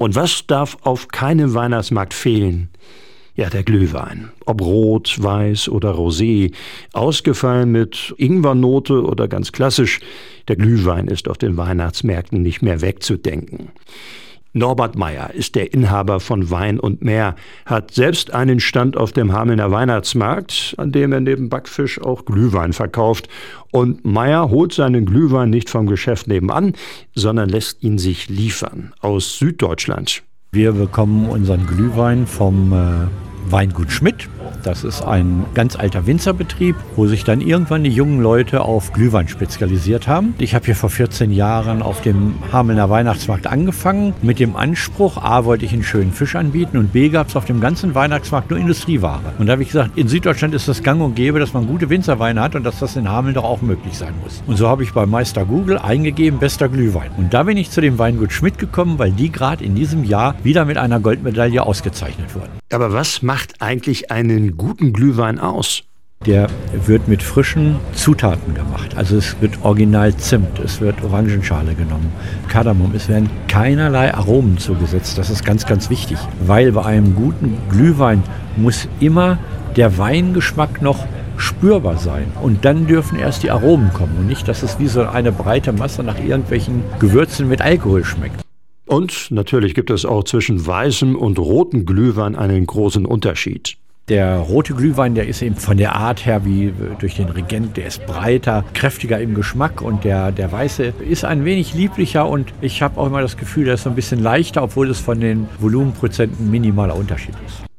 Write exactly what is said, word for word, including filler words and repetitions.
Und was darf auf keinem Weihnachtsmarkt fehlen? Ja, der Glühwein. Ob rot, weiß oder rosé. Ausgefallen mit Ingwernote oder ganz klassisch. Der Glühwein ist auf den Weihnachtsmärkten nicht mehr wegzudenken. Norbert Meyer ist der Inhaber von Wein und Mehr, hat selbst einen Stand auf dem Hamelner Weihnachtsmarkt, an dem er neben Backfisch auch Glühwein verkauft. Und Meyer holt seinen Glühwein nicht vom Geschäft nebenan, sondern lässt ihn sich liefern aus Süddeutschland. Wir bekommen unseren Glühwein vom äh, Weingut Schmidt. Das ist ein ganz alter Winzerbetrieb, wo sich dann irgendwann die jungen Leute auf Glühwein spezialisiert haben. Ich habe hier vor vierzehn Jahren auf dem Hamelner Weihnachtsmarkt angefangen mit dem Anspruch, A, wollte ich einen schönen Fisch anbieten und B, gab es auf dem ganzen Weihnachtsmarkt nur Industrieware. Und da habe ich gesagt, in Süddeutschland ist das gang und gäbe, dass man gute Winzerweine hat und dass das in Hameln doch auch möglich sein muss. Und so habe ich bei Meister Google eingegeben, bester Glühwein. Und da bin ich zu dem Weingut Schmidt gekommen, weil die gerade in diesem Jahr wieder mit einer Goldmedaille ausgezeichnet wurden. Aber was macht eigentlich einen guten Glühwein aus? Der wird mit frischen Zutaten gemacht. Also es wird original Zimt, es wird Orangenschale genommen, Kardamom. Es werden keinerlei Aromen zugesetzt. Das ist ganz, ganz wichtig. Weil bei einem guten Glühwein muss immer der Weingeschmack noch spürbar sein. Und dann dürfen erst die Aromen kommen. Und nicht, dass es wie so eine breite Masse nach irgendwelchen Gewürzen mit Alkohol schmeckt. Und natürlich gibt es auch zwischen weißem und rotem Glühwein einen großen Unterschied. Der rote Glühwein, der ist eben von der Art her wie durch den Regent, der ist breiter, kräftiger im Geschmack und der, der weiße ist ein wenig lieblicher und ich habe auch immer das Gefühl, der ist so ein bisschen leichter, obwohl es von den Volumenprozenten minimaler Unterschied ist.